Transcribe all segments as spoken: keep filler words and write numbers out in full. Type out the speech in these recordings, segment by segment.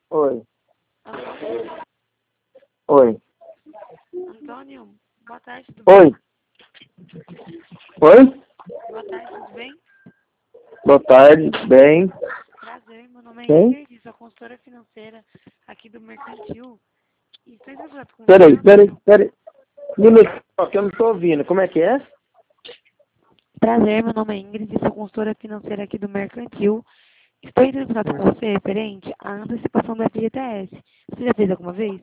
Oi. Antônio? Oi. Antônio, boa tarde, tudo bem? Oi. Oi? Boa tarde, tudo bem? Boa tarde. Bem. Prazer, meu nome é Quem? Ingrid, sou consultora financeira aqui do Mercantil. E estou em contato com o Peraí, senhor, peraí, Antônio. peraí. Um minuto, só que eu não tô ouvindo. Como é que é? Prazer, meu nome é Ingrid, sou consultora financeira aqui do Mercantil. Estou entrando em contato com você referente à antecipação do F G T S. Você já fez alguma vez?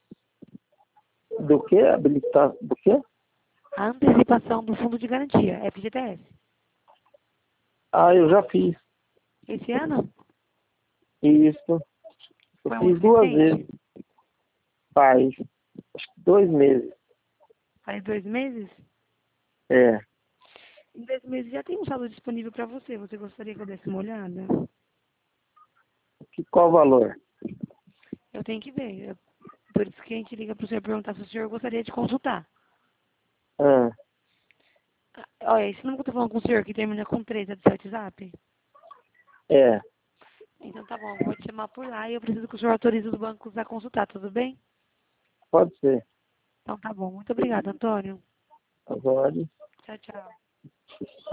Do que? Habilitar? Do que? A antecipação do Fundo de Garantia, F G T S. Ah, eu já fiz. Esse ano? Isso. Eu Foi fiz muito duas recente? vezes. Faz. Acho que dois meses. Faz dois meses? É. Em dois meses já tem um saldo disponível para você. Você gostaria que eu desse uma olhada? Que, qual o valor? Eu tenho que ver. Eu- Por isso que a gente liga para o senhor perguntar se o senhor gostaria de consultar. Ah, Ah, olha, esse número que eu tô falando com o senhor, que termina com três, é do seu WhatsApp? é. Então tá bom, eu vou te chamar por lá e eu preciso que o senhor autorize os bancos a consultar, tudo bem? Pode ser. Então tá bom. Muito obrigada, Antônio. Agora. Tchau, tchau.